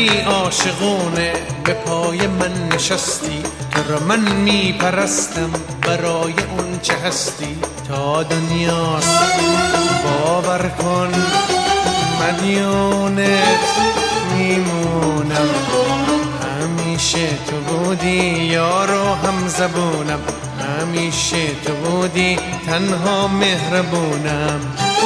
عمری عاشقونه به پای من نشستی، تو رو من میپرستم برای اون چه هستی تا دنیاست. باور کن مدیونت میمونم، همیشه تو بودی یار و هم زبونم، همیشه تو بودی تنها مهربونم.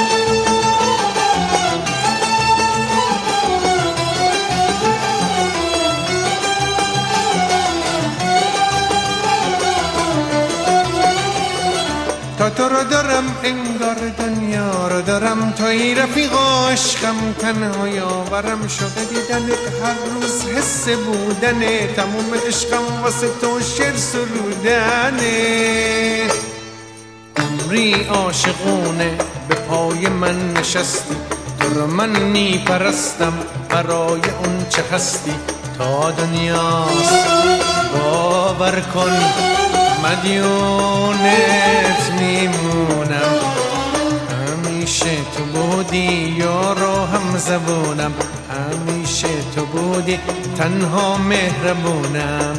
تا تو رو دارم انگار دنیا رو دارم، توی رفیق عشقم تنها یاورم شده دیدنت هر روز حس بودنه، تموم عشقم واسه تو شعر سرودنه. عمری عاشقونه به پای من نشستی، تو رو من میپرستم برای اون چه هستی تا دنیاست. باور کن مدیونت میمونم، همیشه تو بودی یار و هم زبونم، همیشه تو بودی تنها مهربونم.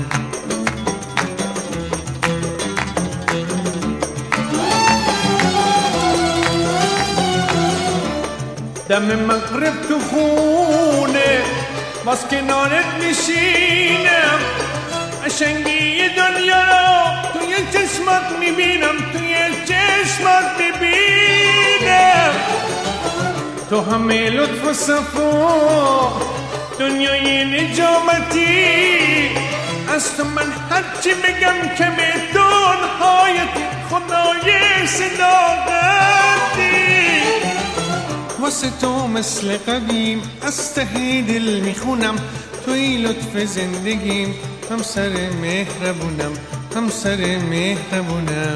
دم مغرب تو خونه باز کنارت نشینم، قشنگی دنیا رو توی چشمات میبینم، توی چشمات میبینم. تو همه لطف و صفا دنیای نجامتی، از تو من هرچی بگم کمه، دنهای خدای صداقتی. واسه تو مثل قدیم از ته دل میخونم، توی لطف زندگیم همسر مهربونم، همسر مهربونم.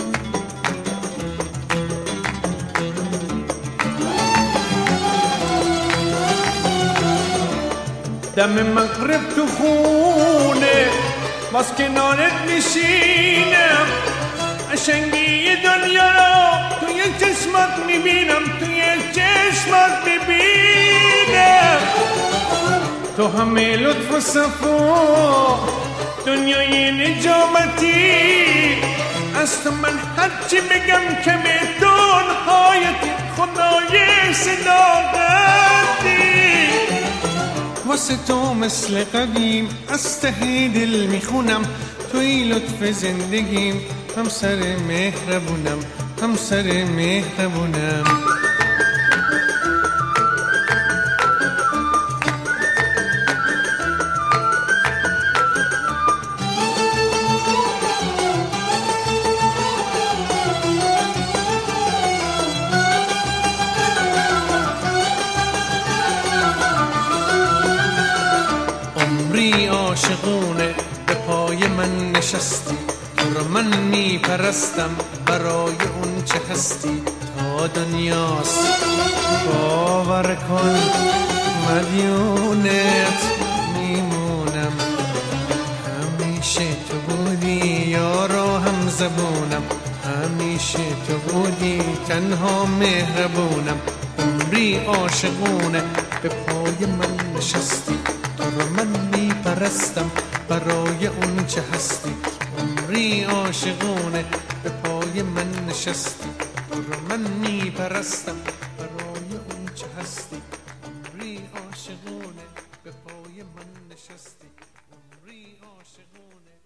دم مغرب تو خونه باز کنارت نشینم، قشنگی دنیا رو توی چشمات میبینم، توی چشمات میبینم. تو همه لطف و صفا دنیای نجامتی، از تو من هرچی بگم کمه، دنهای خدای صداقتی. واسه تو مثل قدیم از ته دل میخونم، توی لطف زندگیم همسر مهربونم، همسر مهربونم. عمری عاشقونه به پای من نشستی، تو رو من میپرستم برای اون چه هستی تا دنیاست. باور کن مدیونت میمونم، همیشه تو بودی یار و هم زبونم، همیشه تو بودی تنها مهربونم. عمری عاشقونه به پای من نشستی، تو رو من میپرستم برای اون چه هستی. عمری عاشقونه به پای من نشستی، تو رو من میپرستم برای اون چه هستی. عمری عاشقونه به پای من نشستی، عمری عاشقونه.